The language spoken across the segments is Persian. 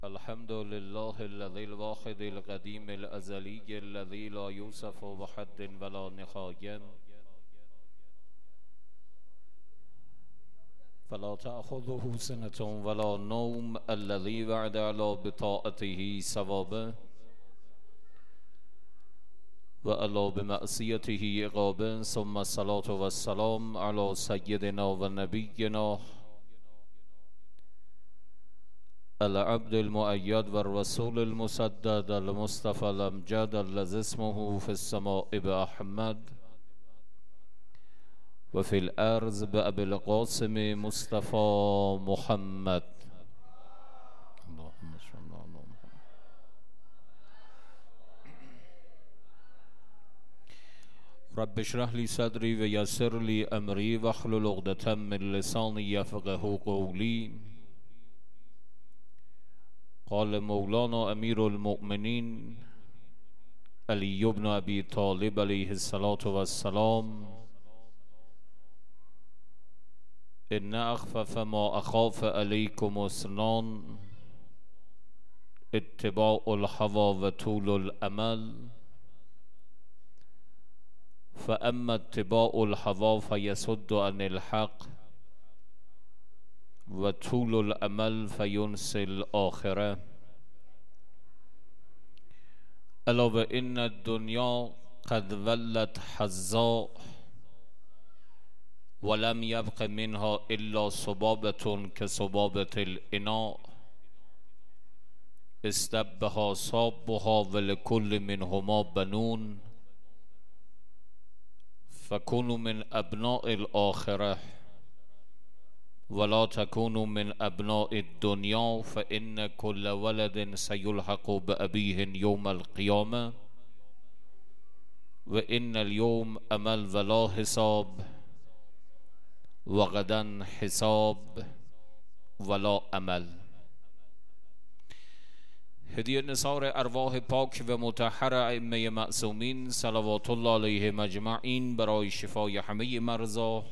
الحمد لله الذي الواحد القديم الأزلي الذي لا يوصف بحد ولا نهاية فلا تأخذه سنة ولا نوم الذي وعد على بطاعته ثوابا وعلى بمعصيته عقابا ثم الصلاة والسلام على سيدنا ونبينا العبد المؤيد والرسول المسدد المصطفى الأمجد الذي اسمه في السماء بأحمد وفي الأرض بأبي القاسم مصطفى محمد. اللهم صل على محمد. رب اشرح لي صدري ويسر لي أمري واحلل عقدة من لساني يفقهوا قولي. قال مولانا امیر المؤمنین علی بن ابی طالب علیه الصلاة والسلام: ان اخفف ما اخاف علیکم اثنان اتباع الهوى و طول الامل فاما اتباع الهوى فیصد عن الحق و طول الامل فینسی الآخرة. الا و ان الدنیا قد ولت حظا ولم یبق منها الا صبابة كصبابة الاناء استبها صابها ولكل منهما بنون فكونوا من ابناء الآخرة ولا تكونوا من أبناء الدنيا فإن كل ولد سيلحق بأبيه يوم القيامة وإن اليوم أمل ولا حساب وغدا حساب ولا أمل. هدیه نثار ارواح پاک و مطهر ائمه معصومین صلوات الله علیهم اجمعین برای شفای همه مرضا،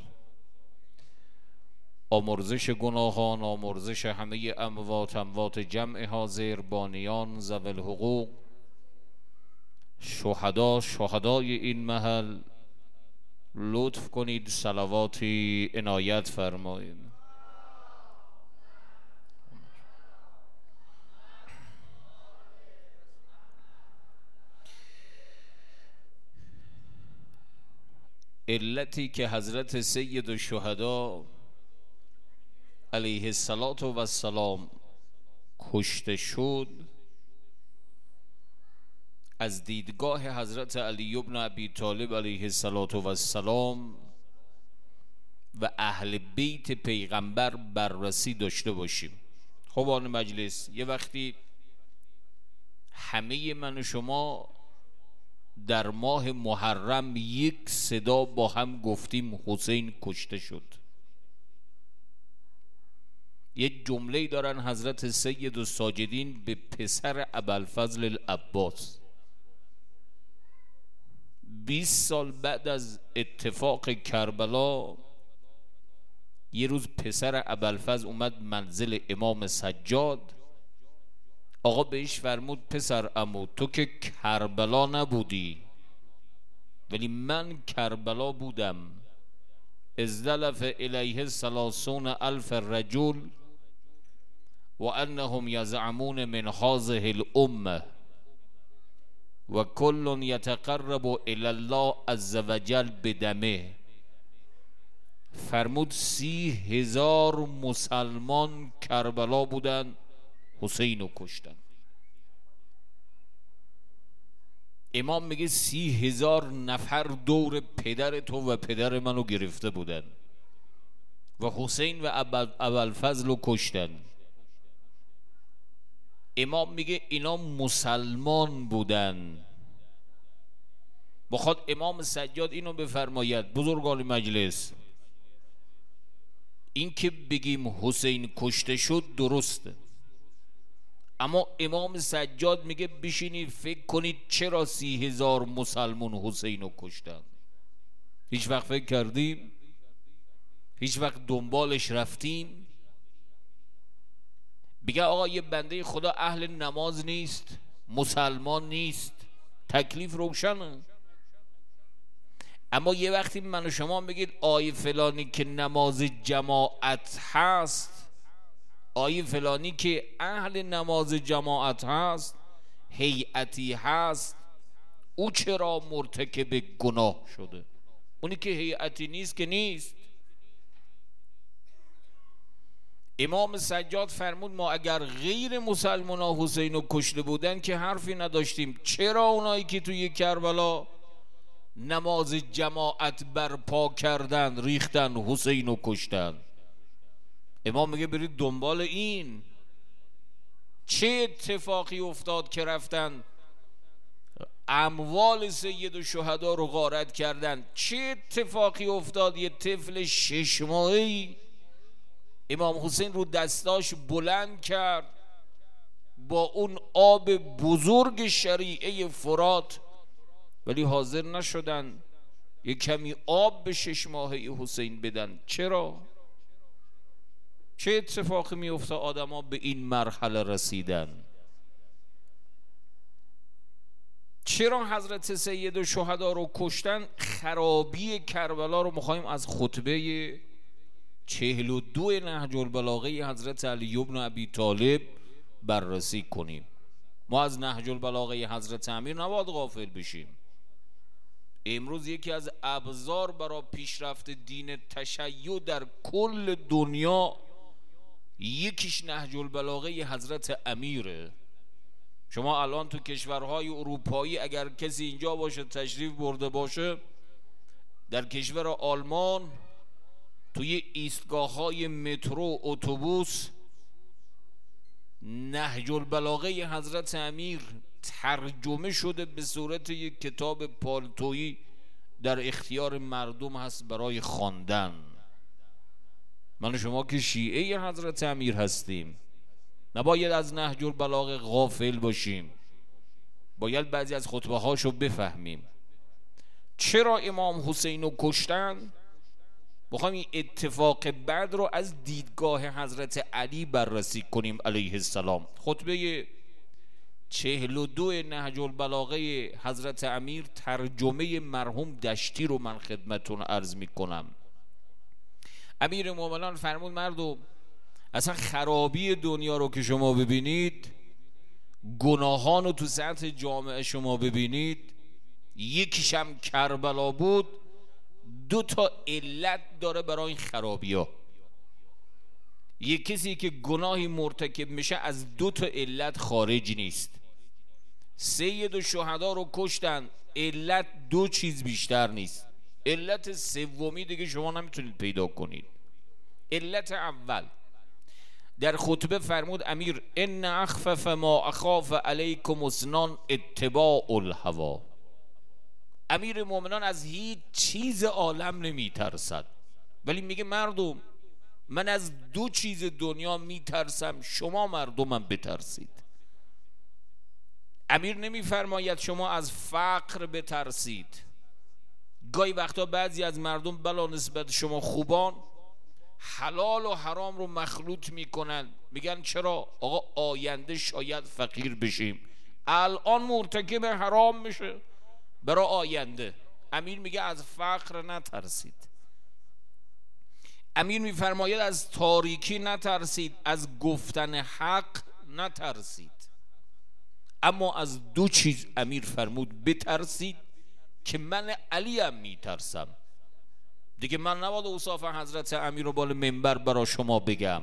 آمرزش گناهان، آمرزش همه اموات جمع حاضر، بانیان، ذوی الحقوق، شهدای این محل لطف کنید صلواتی عنایت فرمایید. علتی که حضرت سید الشهدا علیه السلام کشته شد از دیدگاه حضرت علی بن ابی طالب علیه السلام و اهل بیت پیغمبر بررسی داشته باشیم. خب آن مجلس، یه وقتی همه من و شما در ماه محرم یک صدا با هم گفتیم حسین کشته شد. یک جمله دارن حضرت سید الساجدین به پسر ابوالفضل العباس 20 سال بعد از اتفاق کربلا، یه روز پسر ابوالفضل اومد منزل امام سجاد. آقا بهش فرمود پسر عمو تو که کربلا نبودی ولی من کربلا بودم. ازدلف الیه 30,000 رجل و انهم یزعمون من هذه الامه و کل یتقرب الی الله عز وجل بدمه. فرمود 30,000 مسلمان کربلا بودن، حسین رو کشتن. امام میگه 30,000 نفر دور پدر تو و پدر منو گرفته بودن و حسین و ابوالفضل رو کشتن. امام میگه اینا مسلمان بودن. بخواد امام سجاد اینو بفرماید بزرگان مجلس، این که بگیم حسین کشته شد درسته، اما امام سجاد میگه بشینید فکر کنید چرا 30,000 مسلمان حسین رو کشتن. هیچ وقت فکر کردیم؟ هیچ وقت دنبالش رفتیم؟ میگه آقا یه بنده خدا اهل نماز نیست، مسلمان نیست، تکلیف روشنه. اما یه وقتی من و شما بگید آیه فلانی که نماز جماعت هست، آیه فلانی که اهل نماز جماعت هست، هیئتی هست، او چرا مرتکب گناه شده؟ اونی که هیئتی نیست که نیست. امام سجاد فرمود ما اگر غیر مسلمان ها حسین رو کشته بودن که حرفی نداشتیم، چرا اونایی که توی کربلا نماز جماعت برپا کردن ریختن حسین رو کشتن؟ امام میگه برید دنبال این چه اتفاقی افتاد که رفتن اموال سید الشهدا رو غارت کردن. چه اتفاقی افتاد یه طفل 6 ماهه‌ای امام حسین رو دستاش بلند کرد، با اون آب بزرگ شریعه فرات، ولی حاضر نشدن یه کمی آب به 6 ماهه حسین بدن. چرا؟ چه اتفاقی میفته آدم ها به این مرحله رسیدن؟ چرا حضرت سید الشهدا رو کشتن؟ خرابی کربلا رو میخوایم از خطبه 42 نهج البلاغه حضرت علی بن ابی طالب بررسی کنیم. ما از نهج البلاغه حضرت امیر نباید غافل بشیم. امروز یکی از ابزار برای پیشرفت دین تشیع در کل دنیا یکیش نهج البلاغه حضرت امیره. شما الان تو کشورهای اروپایی اگر کسی اینجا باشه تشریف برده باشه، در کشور آلمان توی ایستگاه‌های مترو اتوبوس نهج البلاغه حضرت امیر ترجمه شده به صورت یک کتاب پالتویی در اختیار مردم هست برای خواندن. من و شما که شیعه حضرت امیر هستیم نباید از نهج البلاغه غافل باشیم، باید بعضی از خطبه هاشو بفهمیم. چرا امام حسین رو کشتن؟ بخوایم این اتفاق بعد رو از دیدگاه حضرت علی بررسی کنیم علیه السلام. خطبه 42 نهج البلاغه حضرت امیر ترجمه مرحوم دشتی رو من خدمتون عرض می کنم. امیر مومنان فرمود مردم اصلا خرابی دنیا رو که شما ببینید، گناهان رو تو سطح جامعه شما ببینید، یکیش هم کربلا بود. 2 تا علت داره برای این خرابی ها. یک کسی که گناهی مرتکب میشه از 2 تا علت خارج نیست. سید الشهدا رو کشتن، علت 2 چیز بیشتر نیست. علت سومی دیگه شما نمیتونید پیدا کنید. علت اول در خطبه فرمود امیر ان اخفف ما اخاف علیکم اثنان اتباع الهوا. امیر مومنان از هیچ چیز عالم نمی ترسد، ولی میگه مردم من از 2 چیز دنیا می ترسم، شما مردمم بترسید. امیر نمی فرماید شما از فقر بترسید. گاهی وقتا بعضی از مردم بلا نسبت شما خوبان حلال و حرام رو مخلوط میکنن، میگن چرا آقا آینده شاید فقیر بشیم، الان مرتکب حرام میشه برای آینده. امیر میگه از فقر نترسید. امیر میفرماید از تاریکی نترسید، از گفتن حق نترسید، اما از 2 چیز امیر فرمود بترسید که من علیم میترسم. دیگه من نباید اوصاف حضرت امیر رو بالا منبر برای شما بگم،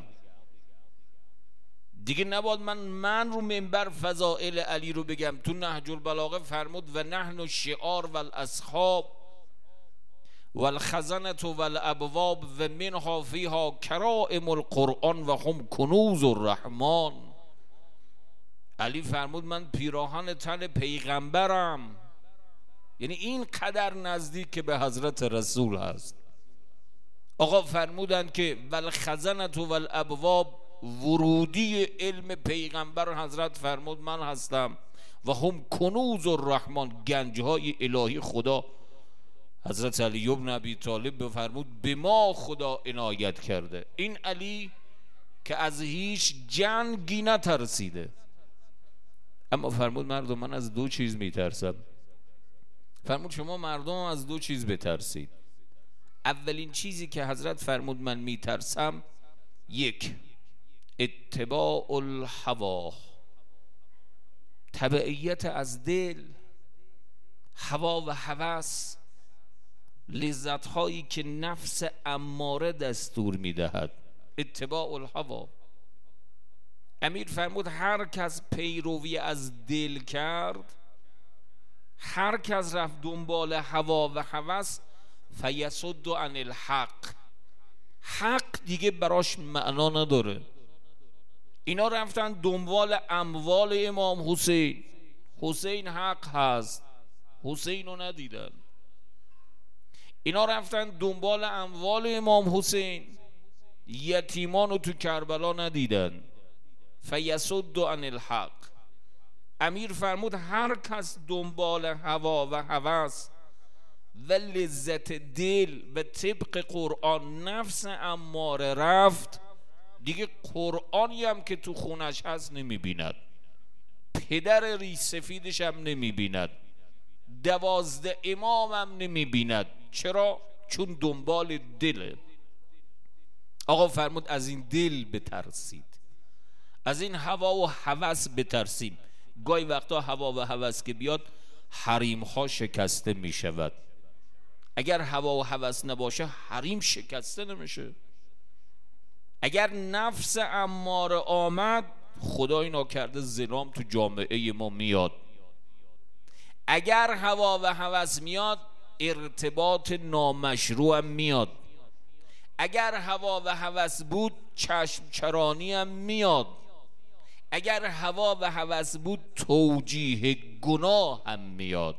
دیگه نباید من رو منبر فضائل علی رو بگم. تو نهج البلاغه فرمود و نحن شعار والاصحاب والخزنة والابواب و منها فیها کرائم القرآن و هم کنوز الرحمن. علی فرمود من پیراهن تن پیغمبرم، یعنی این قدر نزدیک به حضرت رسول هست. آقا فرمودند که والخزنة والابواب ورودی علم پیغمبر حضرت فرمود من هستم، و هم کنوز الرحمن گنجهای الهی خدا. حضرت علی بن ابی طالب بفرمود به ما خدا عنایت کرده. این علی که از هیچ جنگی نترسیده. اما فرمود مردم من از دو چیز میترسم. فرمود شما مردم از دو چیز بترسید. اولین چیزی که حضرت فرمود من میترسم، یک، اتباع الهوا، تبعیت از دل، هوا و هوس، لذت هایی که نفس اماره دستور میدهد. اتباع الهوا. امیر فرمود هر کس پیروی از دل کرد، هر کس رفت دنبال هوا و هوس، فیصد عن الحق، حق دیگه براش معنا نداره. اینا رفتن دنبال اموال امام حسین. حسین حق هست، حسین رو ندیدن. اینا رفتن دنبال اموال امام حسین، یتیمان رو تو کربلا ندیدن. فیصد عن الحق. امیر فرمود هر کس دنبال هوا و هوس و لذت دل و طبق قرآن نفس اماره رفت، دیگه قرآنی هم که تو خونش هست نمیبیند، پدر ریش سفیدش هم نمیبیند، 12 امام هم نمیبیند. چرا؟ چون دنبال دله. آقا فرمود از این دل بترسید، از این هوا و هوس بترسیم. گاهی وقتا هوا و هوس که بیاد حریم ها شکسته می شود. اگر هوا و هوس نباشه حریم شکسته نمیشه. اگر نفس اماره آمد، خدای ناکرده ظلام تو جامعه ما میاد. اگر هوا و هوس میاد، ارتباط نامشروع هم میاد. اگر هوا و هوس بود، چشم چرانی هم میاد. اگر هوا و هوس بود، توجیه گناه هم میاد.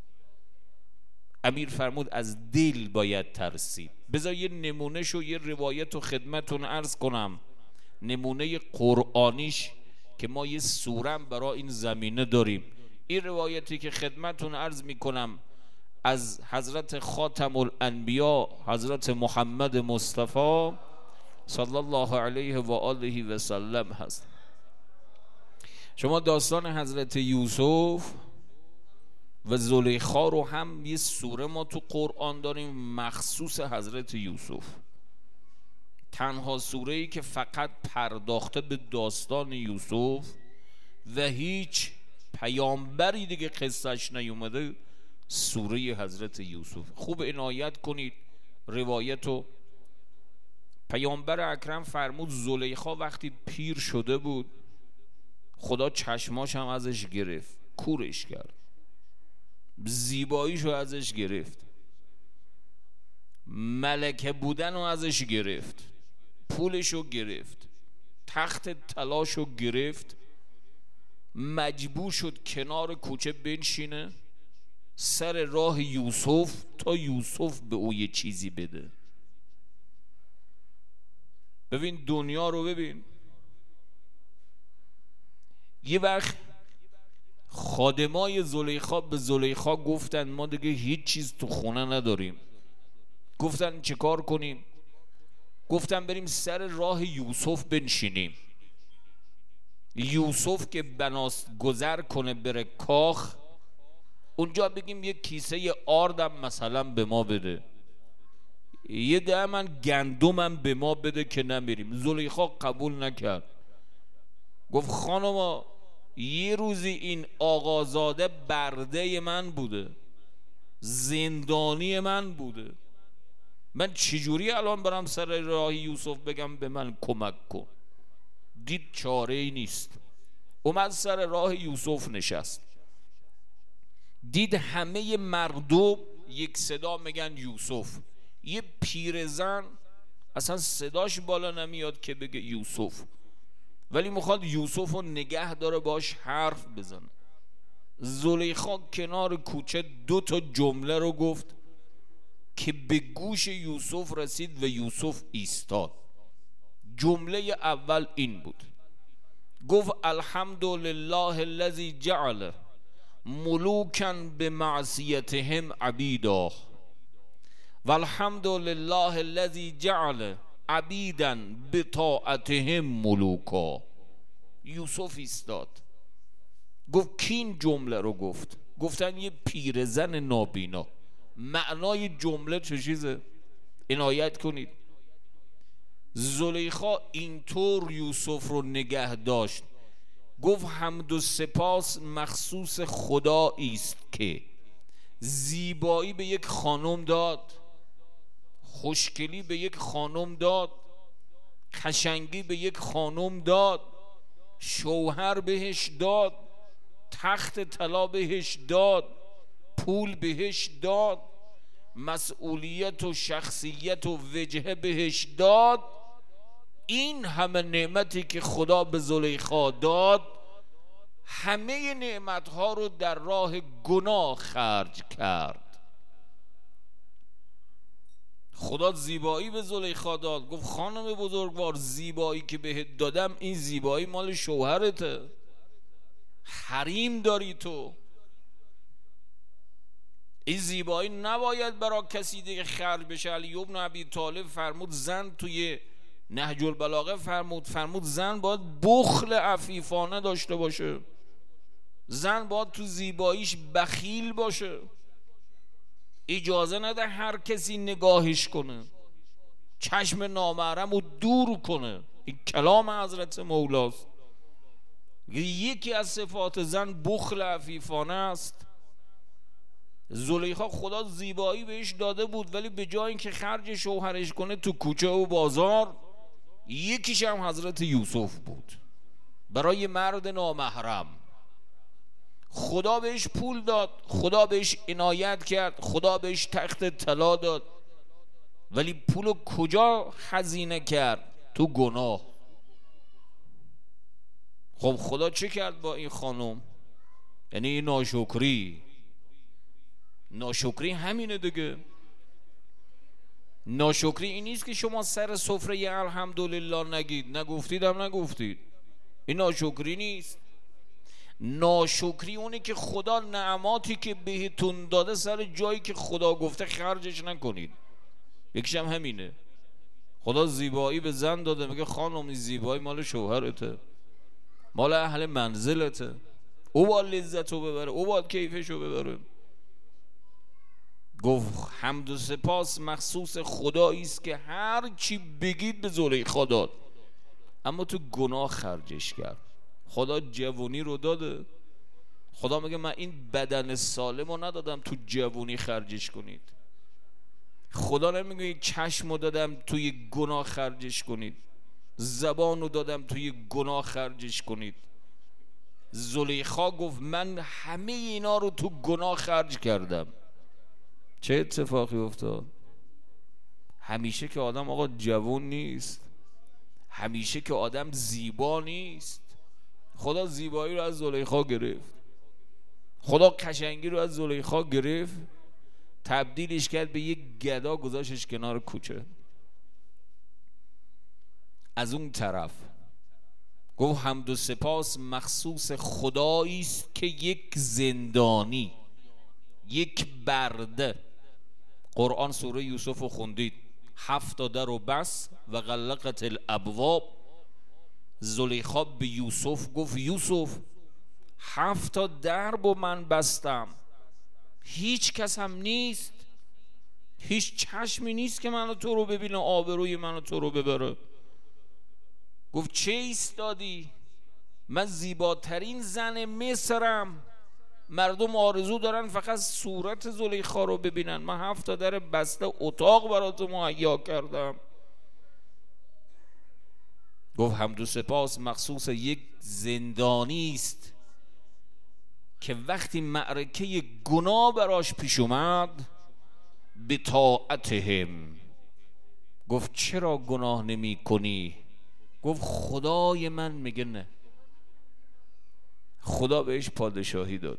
امیر فرمود از دل باید ترسید. بذار یه نمونه شو، یه روایت رو خدمتون عرض کنم، نمونه قرآنیش که ما یه سورم برای این زمینه داریم. این روایتی که خدمتون عرض میکنم از حضرت خاتم الانبیا حضرت محمد مصطفی صلی الله علیه و آله و سلم هست. شما داستان حضرت یوسف و زلیخا رو هم یه سوره ما تو قرآن داریم مخصوص حضرت یوسف، تنها سوره‌ای که فقط پرداخته به داستان یوسف و هیچ پیامبری دیگه قصهش نیومده، سوره حضرت یوسف. خوب عنایت کنید روایتو. پیامبر اکرم فرمود زلیخا وقتی پیر شده بود، خدا چشماش هم ازش گرفت، کورش کرد، زیباییشو ازش گرفت، ملکه بودن رو ازش گرفت، پولشو گرفت، تخت طلاشو گرفت، مجبور شد کنار کوچه بنشینه سر راه یوسف تا یوسف به او یه چیزی بده. ببین دنیا رو ببین. یه وقت خادمای زلیخا به زلیخا گفتن ما دیگه هیچ چیز تو خونه نداریم. گفتن چه کار کنیم؟ گفتن بریم سر راه یوسف بنشینیم. یوسف که بناست گذر کنه بره کاخ، اونجا بگیم یه کیسه آردم مثلا به ما بده، یه دهمن گندمم به ما بده که نمیریم. زلیخا قبول نکرد، گفت خانما یه روزی این آقازاده برده من بوده، زندانی من بوده، من چجوری الان برم سر راه یوسف بگم به من کمک کن؟ دید چاره ای نیست، اومد سر راه یوسف نشست. دید همه مردم یک صدا میگن یوسف. یه پیرزن اصلا صداش بالا نمیاد که بگه یوسف، ولی میخواد یوسف رو نگه داره باش حرف بزنه. زلیخا کنار کوچه 2 جمله رو گفت که به گوش یوسف رسید و یوسف ایستاد. جمله اول این بود، گفت الحمدلله الذی جعل ملوکا بمعصیتهم عبیدا و الحمدلله الذی جعل عبیدن بطاعتهم ملوکا. یوسف ایستاد گفت کی این جمله رو گفت؟ گفتن یه پیرزن نابینا. معنای جمله چه چیزه؟ عنایت کنید. زلیخا اینطور یوسف رو نگه داشت، گفت حمد و سپاس مخصوص خدایی است که زیبایی به یک خانم داد، خوشگلی به یک خانم داد، قشنگی به یک خانم داد، شوهر بهش داد، تخت طلا بهش داد، پول بهش داد، مسئولیت و شخصیت و وجهه بهش داد. این همه نعمتی که خدا به زلیخا داد، همه نعمتها رو در راه گناه خرج کرد. خدا زیبایی به زلیخا داد، گفت خانم بزرگوار، زیبایی که بهت دادم این زیبایی مال شوهرته، حریم داری تو، این زیبایی نباید برای کسی دیگه خرج بشه. علی ابن ابی طالب فرمود زن توی نهج البلاغه فرمود زن باید بخل عفیفانه داشته باشه، زن باید تو زیباییش بخیل باشه، اجازه نده هر کسی نگاهش کنه، چشم نامحرم رو دور کنه. این کلام حضرت مولاست. یکی از صفات زن بخل عفیفانه است. زلیخا خدا زیبایی بهش داده بود، ولی به جای اینکه خرج شوهرش کنه تو کوچه و بازار، یکیش هم حضرت یوسف بود. برای مرد نامحرم خدا بهش پول داد، خدا بهش عنایت کرد، خدا بهش تخت طلا داد، ولی پولو کجا خزینه کرد؟ تو گناه. خب خدا چه کرد با این خانم؟ یعنی ناشکری همینه دیگه. ناشکری این نیست که شما سر سفره الحمدلله نگید، نگفتید. این ناشکری نیست. ناشکری اونه که خدا نعماتی که بهتون داده سر جایی که خدا گفته خرجش نکنید. یکیش هم همینه. خدا زیبایی به زن داده، میگه خانم این زیبایی مال شوهرته، مال اهل منزلته، او باید لذتو ببره، او باید کیفشو ببره. گفت حمد و سپاس مخصوص خدایی است که هر چی بگید به زلیخا داد، اما تو گناه خرجش کرد. خدا جوونی رو داده. خدا میگه من این بدن سالم رو ندادم تو جوونی خرجش کنید. خدا نمیگه چشم رو دادم توی گناه خرجش کنید، زبان رو دادم توی گناه خرجش کنید. زلیخا گفت من همه اینا رو تو گناه خرج کردم. چه اتفاقی افتاد؟ همیشه که آدم آقا جوان نیست، همیشه که آدم زیبا نیست. خدا زیبایی رو از زلیخا گرفت، خدا قشنگی رو از زلیخا گرفت، تبدیلش کرد به یک گدا، گذاشتش کنار کوچه. از اون طرف گفت حمد و سپاس مخصوص خدایی است که یک زندانی، یک برده. قرآن سوره یوسف رو خوندید، 7 در و بس و غلقت الابواب. زلیخا به یوسف گفت یوسف 7 درب و من بستم، هیچ کس هم نیست، هیچ چشمی نیست که منو تو رو ببینه، آبروی منو تو رو ببره. گفت چه ایستادی؟ من زیباترین زن مصرم، مردم آرزو دارن فقط صورت زلیخا رو ببینن، من 7 در بسته اتاق برات مهیا کردم. گفت حمد و سپاس مخصوص یک زندانی است که وقتی معرکه گناه براش پیش اومد به طاعتهم. گفت چرا گناه نمی کنی؟ گفت خدای من میگه نه. خدا بهش پادشاهی داد.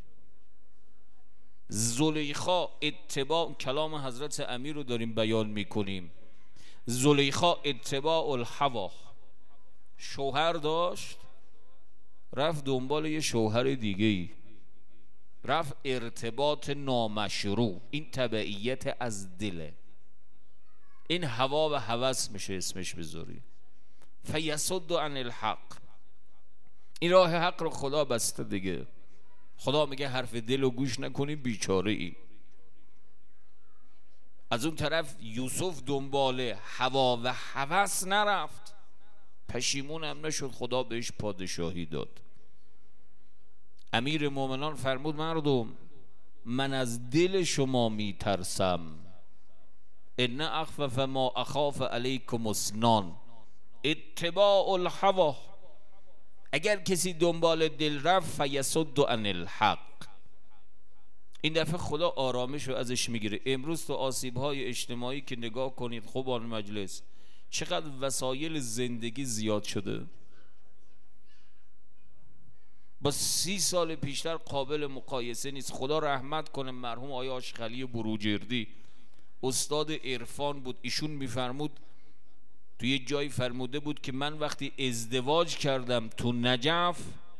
زلیخا اتباع کلام حضرت امیر رو داریم بیان میکنیم. زلیخا اتباع الهوا، شوهر داشت، رفت دنبال یه شوهر دیگه ای، رفت ارتباط نامشروع. این تبعیت از دله. این هوا و هوس میشه اسمش بذاری. فیصد عن الحق، این راه حق رو خدا بسته دیگه. خدا میگه حرف دل رو گوش نکنی بیچاره ای. از اون طرف یوسف دنبال هوا و هوس نرفت، پشیمون هم نشد، خدا بهش پادشاهی داد. امیر مومنان فرمود مردم من از دل شما میترسم، ان اخفف ما اخاف علیکم اثنان اتباع الهوا. اگر کسی دنبال دل رفت فیصد عن الحق. این دفعه خدا آرامش رو ازش میگیره. امروز تو آسیب‌های اجتماعی که نگاه کنید خوبان مجلس، چقدر وسایل زندگی زیاد شده، با 30 سال پیشتر قابل مقایسه نیست. خدا رحمت کنه مرحوم آقای آشخلی بروجردی، استاد عرفان بود. ایشون میفرمود تو یه جایی فرموده بود که من وقتی ازدواج کردم تو نجف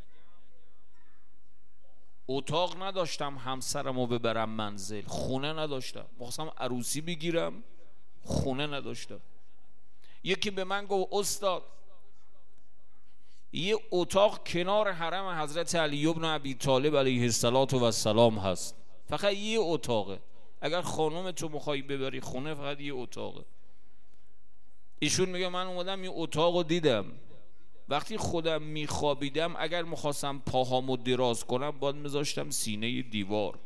اتاق نداشتم همسرمو ببرم منزل، خونه نداشتم، مخواستم عروسی بگیرم خونه نداشتم. یکی به من گفت استاد یه اتاق کنار حرم حضرت علی بن ابی طالب علیه السلام هست، فقط یه اتاقه، اگر خانم تو میخوای ببری خونه فقط یه اتاقه. ایشون میگه من اومدم یه اتاقو دیدم، وقتی خودم میخوابیدم اگر میخواستم پاهامو دراز کنم باید میذاشتم سینه دیوار،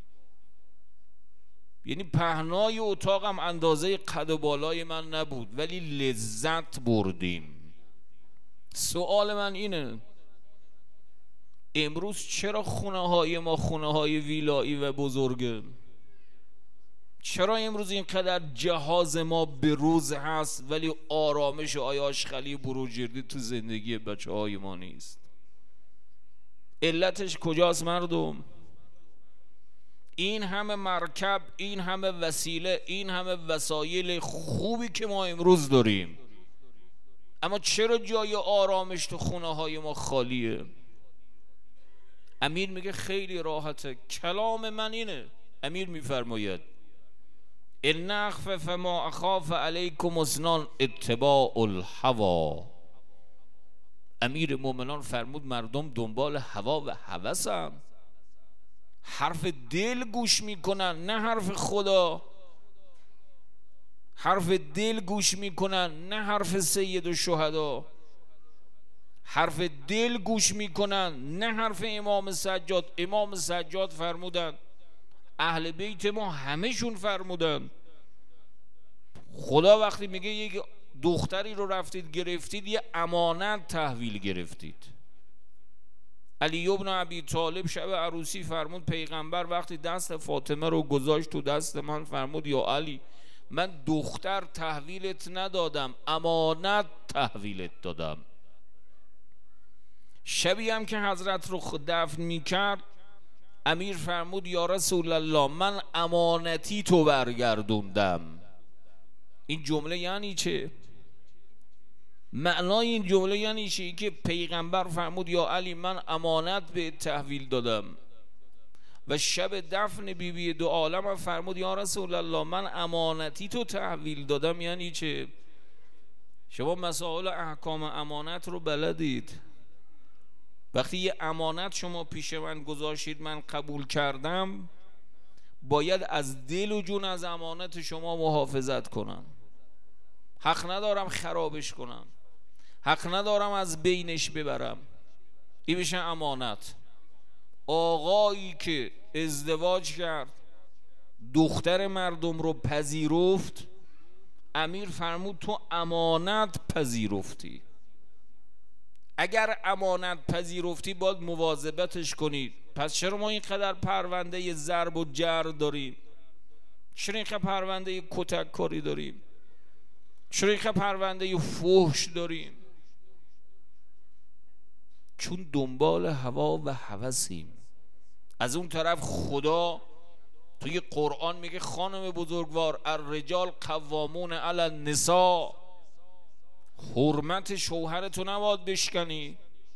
یعنی پهنای اتاقم اندازه قد و بالای من نبود ولی لذت بردیم. سوال من اینه امروز چرا خونه های ما خونه های ویلایی و بزرگه؟ چرا امروز اینقدر جهاز ما به روز هست ولی آرامش آقای آشخلی بروجردی تو زندگی بچه های ما نیست؟ علتش کجاست مردم؟ این همه مرکب، این همه وسیله، این همه وسایل خوبی که ما امروز داریم، اما چرا جای آرامش تو خونه های ما خالیه؟ امیر میگه خیلی راحته، کلام من اینه. امیر میفرماید ان اخفف ما اخاف علیکم اثنان اتباع الهوا. امیر مومنان فرمود مردم دنبال هوا و هوسن، حرف دل گوش میکنن نه حرف خدا، حرف دل گوش میکنن نه حرف سید الشهدا، حرف دل گوش میکنن نه حرف امام سجاد. امام سجاد فرمودن، اهل بیت ما همهشون فرمودن، خدا وقتی میگه یک دختری رو رفتید گرفتید یه امانت تحویل گرفتید. علی بن ابی طالب شب عروسی فرمود پیغمبر وقتی دست فاطمه رو گذاشت تو دست من فرمود یا علی من دختر تحویلت ندادم امانت تحویلت دادم. شبی هم که حضرت رو دفن میکرد امیر فرمود یا رسول الله من امانتی تو برگردوندم. این جمله یعنی چه؟ معنای این جمله یعنی چه؟ که پیغمبر فرمود یا علی من امانت به تحویل دادم و شب دفن بیبی دو عالم فرمود یا رسول الله من امانتی تو تحویل دادم. یعنی چه؟ شما مسائل احکام امانت رو بلدید. وقتی یه امانت شما پیش من گذاشتید من قبول کردم، باید از دل و جون از امانت شما محافظت کنم. حق ندارم خرابش کنم، حق ندارم از بینش ببرم. این میشه امانت. آقایی که ازدواج کرد دختر مردم رو پذیرفت، امیر فرمود تو امانت پذیرفتی. اگر امانت پذیرفتی باید مواظبتش کنید. پس چرا ما اینقدر پرونده ضرب و جر داریم؟ چرا اینقدر پرونده کتک کاری داریم؟ چرا اینقدر پرونده فحش داریم؟ چون دنبال هوا و هوسیم. از اون طرف خدا توی قرآن میگه خانم بزرگوار الرجال قوامون علی النساء، حرمت شوهرتو نباید بشکنی،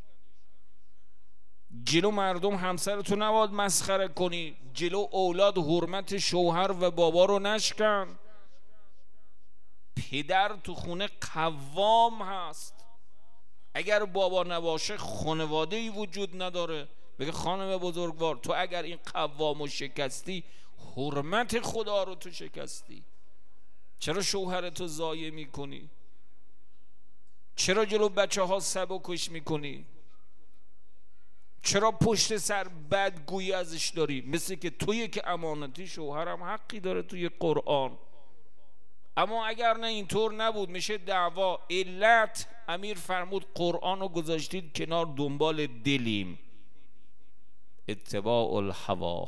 جلو مردم همسرتو نباید مسخره کنی، جلو اولاد حرمت شوهر و بابا رو نشکن. پدر تو خونه قوام هست. اگر بابا نباشه خانواده‌ای وجود نداره. بگه خانم بزرگوار تو اگر این قوامو شکستی حرمت خدا رو تو شکستی. چرا شوهرتو ضایع میکنی؟ چرا جلو بچه ها سبکش میکنی؟ چرا پشت سر بدگویی ازش داری؟ مثل که تویی که امانتی، شوهرم حقی داره توی قرآن. اما اگر نه اینطور نبود میشه دعوا. علت امیر فرمود قرآن رو گذاشتید کنار، دنبال دلیم. اتباع الهوا،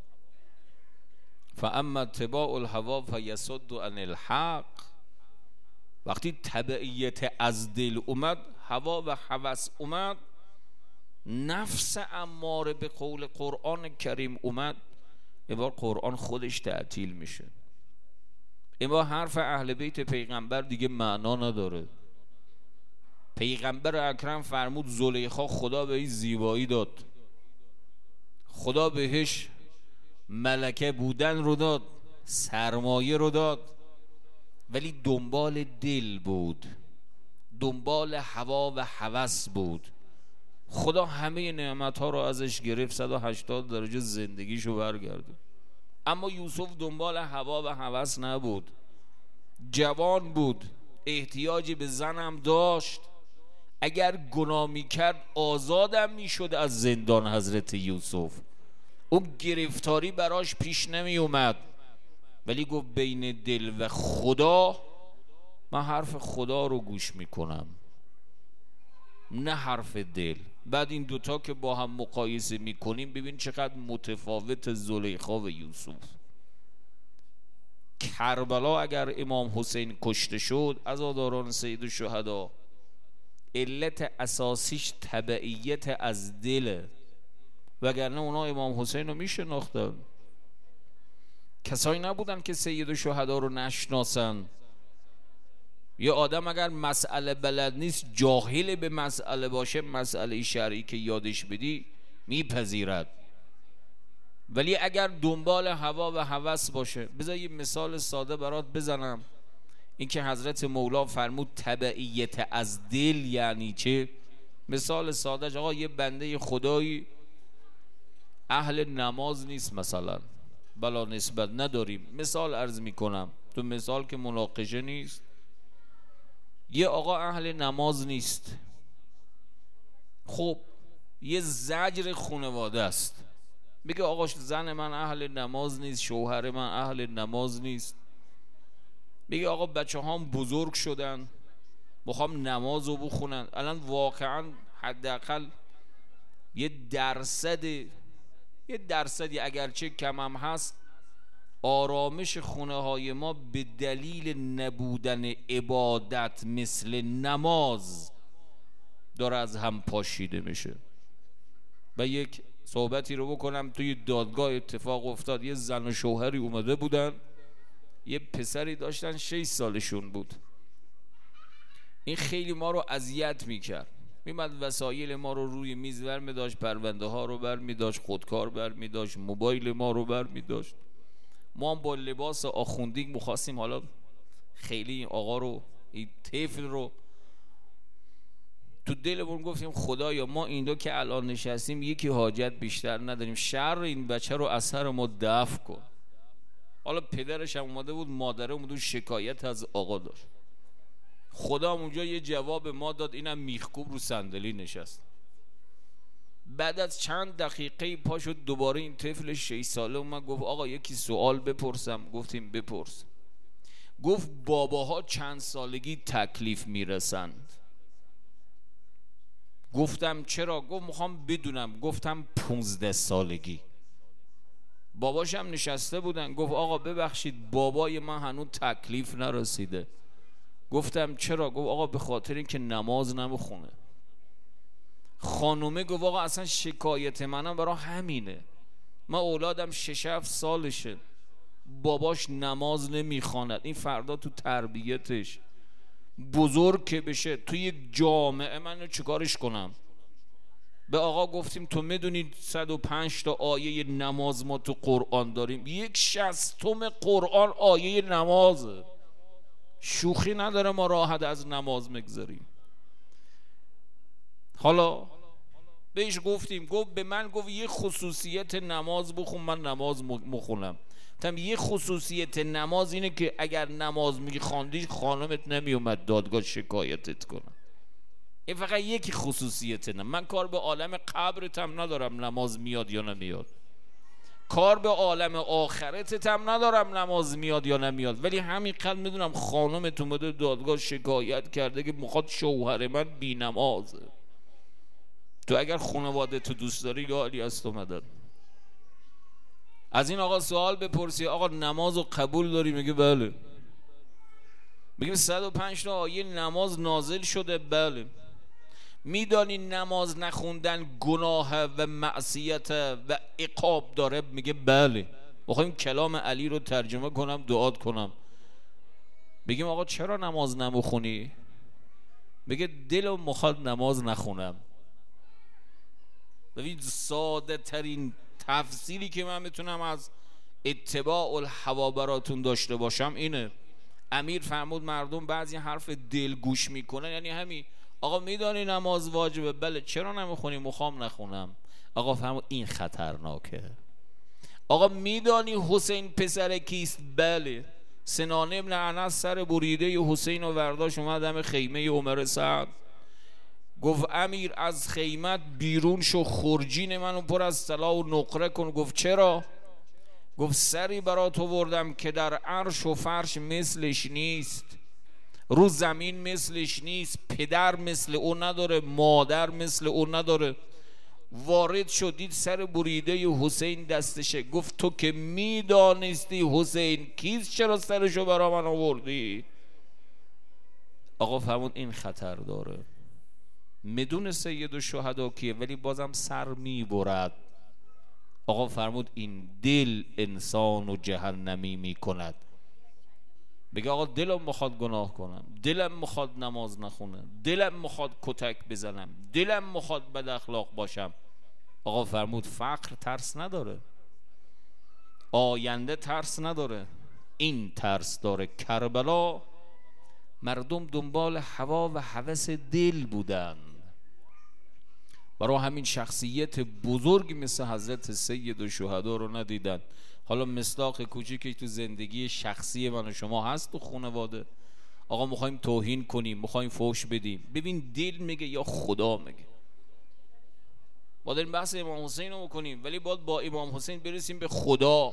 فاما اتباع الهوا فیصد عن الحق. وقتی تبعیت از دل اومد، هوا و هوس اومد، نفس اماره به قول قرآن کریم اومد، این بار قرآن خودش تعطیل میشه. این بار حرف اهل بیت پیغمبر دیگه معنا نداره. پیغمبر اکرم فرمود زلیخا خدا بهش زیبایی داد، خدا بهش ملکه بودن رو داد، سرمایه رو داد، ولی دنبال دل بود، دنبال هوا و هوس بود. خدا همه نعمتها رو ازش گرفت، 180 درجه زندگیشو برگردون. اما یوسف دنبال هوا و هوس نبود، جوان بود، احتیاجی به زنم داشت. اگر گناه میکرد آزادم میشد از زندان حضرت یوسف، اون گرفتاری براش پیش نمی اومد. ولی گفت بین دل و خدا من حرف خدا رو گوش میکنم، نه حرف دل. بعد این دوتا که با هم مقایسه میکنیم ببین چقدر متفاوت زلیخا و یوسف. کربلا اگر امام حسین کشته شد، عزاداران سید الشهدا، علت اساسیش تبعیت از دله، وگرنه اونا امام حسین رو میشناختن. کسایی نبودن که سید الشهدا رو نشناسن. یه آدم اگر مسئله بلد نیست، جاهل به مسئله باشه، مسئله شرعی که یادش بدی میپذیرد. ولی اگر دنبال هوا و هوس باشه، بذار یه مثال ساده برات بزنم. این که حضرت مولا فرمود تبعیت از دل یعنی چه؟ مثال ساده، آقا یه بنده خدایی اهل نماز نیست مثلا، بلا نسبت نداریم، مثال عرض میکنم، تو مثال که مناقشه نیست. یه آقا اهل نماز نیست، خب یه زجر خانواده است، میگه آقا زن من اهل نماز نیست، شوهر من اهل نماز نیست. میگه آقا بچه هم بزرگ شدن، میخوام نماز رو بخونن. الان واقعا حداقل یه درصدی اگرچه کم هم هست، آرامش خونه های ما به دلیل نبودن عبادت مثل نماز داره از هم پاشیده میشه. و یک صحبتی رو بکنم، توی دادگاه اتفاق افتاد، یه زن و شوهری اومده بودن، یه پسری داشتن 6 سالشون بود. این خیلی ما رو اذیت میکرد، میمد وسایل ما رو روی میز برمیداشت، پرونده ها رو برمیداشت، خودکار برمیداشت، موبایل ما رو برمیداشت. ما هم با لباس آخوندی میخواستیم حالا خیلی این آقا رو، این طفل رو، تو دلمون گفتیم خدایا ما این دو که الان نشستیم یکی حاجت بیشتر نداریم، شر این بچه رو از سر ما دفع کن. حالا پدرش هم اومده بود، مادره اومده بود، شکایت از آقا داشت. خدا اونجا یه جواب ما داد، اینم میخکوب رو صندلی نشست. بعد از چند دقیقه پا شد دوباره این طفل 6 ساله اومد گفت آقا یکی سوال بپرسم. گفتیم بپرس. گفت باباها چند سالگی تکلیف میرسند؟ گفتم چرا؟ گفت میخوام بدونم. گفتم 15 سالگی. باباشم نشسته بودن، گفت آقا ببخشید بابای من هنوز تکلیف نرسیده. گفتم چرا؟ گفت آقا به خاطر اینکه نماز نمیخونه. خانومه گفت آقا اصلا شکایت منم برای همینه، من اولادم 6-7 سالشه، باباش نماز نمیخواند، این فردا تو تربیتش بزرگ که بشه تو یک جامعه من چیکارش کنم؟ به آقا گفتیم تو میدونید 105 تا آیه نماز ما تو قرآن داریم، 1/60 قرآن آیه نمازه. شوخی نداره ما راحت از نماز مگذاریم. حالا بهش گفتیم، گفت به من گفت یه خصوصیت نماز بخون من نماز مخونم. تم یه خصوصیت نماز اینه که اگر نماز میگی خواندی خانمت نمیومد دادگاه شکایتت کنم. این فقط یکی خصوصیت من کار به عالم قبرتم ندارم نماز میاد یا نمیاد، کار به عالم آخرتتم ندارم نماز میاد یا نمیاد، ولی همین قدر میدونم خانمت اومده دادگاه شکایت کرده که میخواد شوهر من بی نمازه. تو اگر خانواده تو دوست داری یا علی از تو مدد. از این آقا سوال بپرسی آقا نماز رو قبول داری؟ میگه بله. میگیم 105 تا آیه نماز نازل شده؟ بله. میدانی نماز نخوندن گناه و معصیت و عقاب داره؟ میگه بله. میخوایم کلام علی رو ترجمه کنم دعات کنم. بگیم آقا چرا نماز نمیخونی؟ میگه دلم میخواد نماز نخونم. ببین ساده ترین تفسیری که من میتونم از اتباع الهوا براتون داشته باشم اینه. امیر فرمود مردم بعضی حرف دل گوش میکنن، یعنی همین آقا میدانی نماز واجبه؟ بله. چرا نمیخونی؟ میخوام نخونم. آقا فرمود این خطرناکه. آقا میدانی حسین پسر کیست؟ بله. سنان ابن انس سر بریده حسین و ورداش اومد دم خیمه عمر سعد، گفت امیر از خیمت بیرون شو، خرجین منو پر از طلا و نقره کن. گفت چرا؟ گفت سری برات آوردم که در عرش و فرش مثلش نیست، رو زمین مثلش نیست، پدر مثل اون نداره، مادر مثل اون نداره. وارد شدید سر بریده حسین دستشه، گفت تو که میدانستی حسین کیست چرا سرشو برا من آوردی؟ آقا فرمود این خطر داره. میدون سید الشهدا کیه ولی بازم سر میبرد. آقا فرمود این دل انسان و جهنمی میکند. بگه آقا دلم میخواد گناه کنم، دلم میخواد نماز نخونم، دلم میخواد کتک بزنم، دلم میخواد بد اخلاق باشم. آقا فرمود فقر ترس نداره، آینده ترس نداره، این ترس داره. کربلا مردم دنبال هوا و هوس دل بودن، برای همین شخصیت بزرگ مثل حضرت سید الشهدا رو ندیدن. حالا مصداق کوچیکی تو زندگی شخصی من و شما هست تو خانواده. آقا میخوایم توهین کنیم، میخوایم فحش بدیم، ببین دل میگه یا خدا میگه. ما داریم بحث امام حسین رو میکنیم ولی باید با امام حسین برسیم به خدا.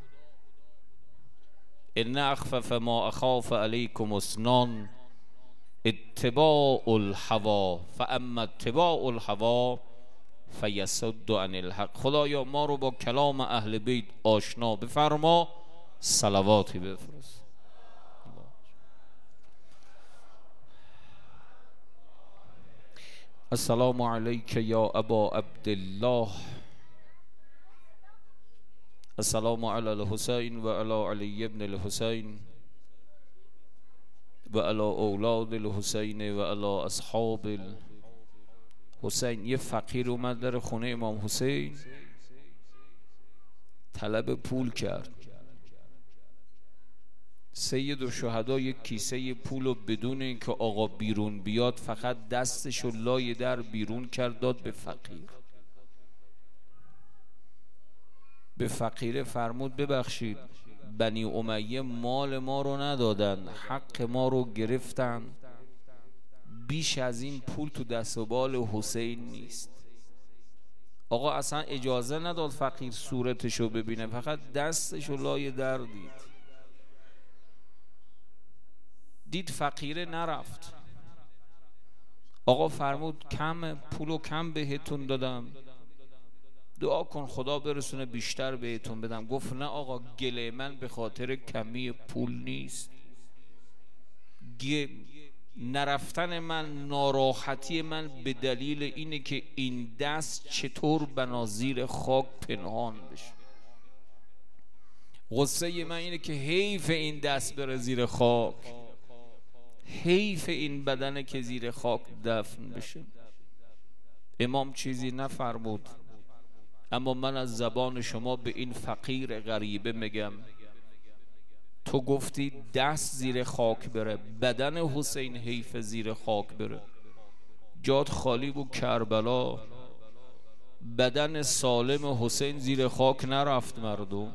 ان اخفف ما اخاف علیکم اسنان اتباع الهوا فاما اتباع الهوا فیصد عن الحق. خدایا ما رو با کلام اهل بیت آشنا بفرما، صلواتی بفرست. السلام علیک یا ابا عبدالله، السلام علی الحسین و علی علی ابن الحسین و علی اولاد الحسین و علی اصحاب الحسین. یه فقیر اومد در خونه امام حسین طلب پول کرد. سید الشهدا یک کیسه پول و بدون اینکه آقا بیرون بیاد فقط دستشو لای در بیرون کرد داد به فقیر. به فقیر فرمود ببخشید بنی امیه مال ما رو ندادن، حق ما رو گرفتن، بیش از این پول تو دست و بال حسین نیست. آقا اصلا اجازه نداد فقیر صورتشو ببینه، فقط دستشو لای در دید فقیره نرفت. آقا فرمود کم پولو کم بهتون دادم، دعا کن خدا برسونه بیشتر بهتون بدم. گفت نه آقا گله من به خاطر کمی پول نیست، نرفتن من، ناراحتی من به دلیل اینه که این دست چطور بنازیر خاک پنهان بشه. غصه من اینه که حیف این دست بره زیر خاک، حیف این بدنه که زیر خاک دفن بشه. امام چیزی نفرمود، اما من از زبان شما به این فقیر غریبه میگم تو گفتی دست زیر خاک بره، بدن حسین حیف زیر خاک بره. جاد خالی بود کربلا، بدن سالم حسین زیر خاک نرفت مردم،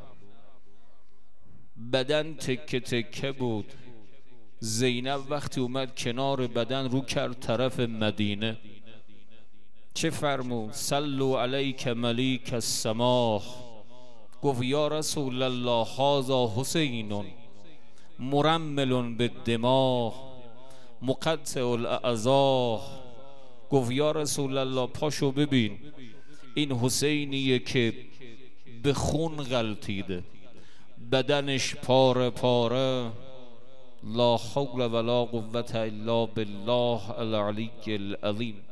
بدن تکه تکه بود. زینب وقتی اومد کنار بدن رو کرد طرف مدینه، چه فرمود؟ صلوا علیک ملیک السماء. گفت یا رسول الله هذا حسین مرمل بالدماء مقطع الاعضاء. گفت یا رسول الله پاشو ببین، این حسینیه که به خون غلطیده، بدنش پاره پاره. لا حول ولا قوة الا بالله العلی العظیم.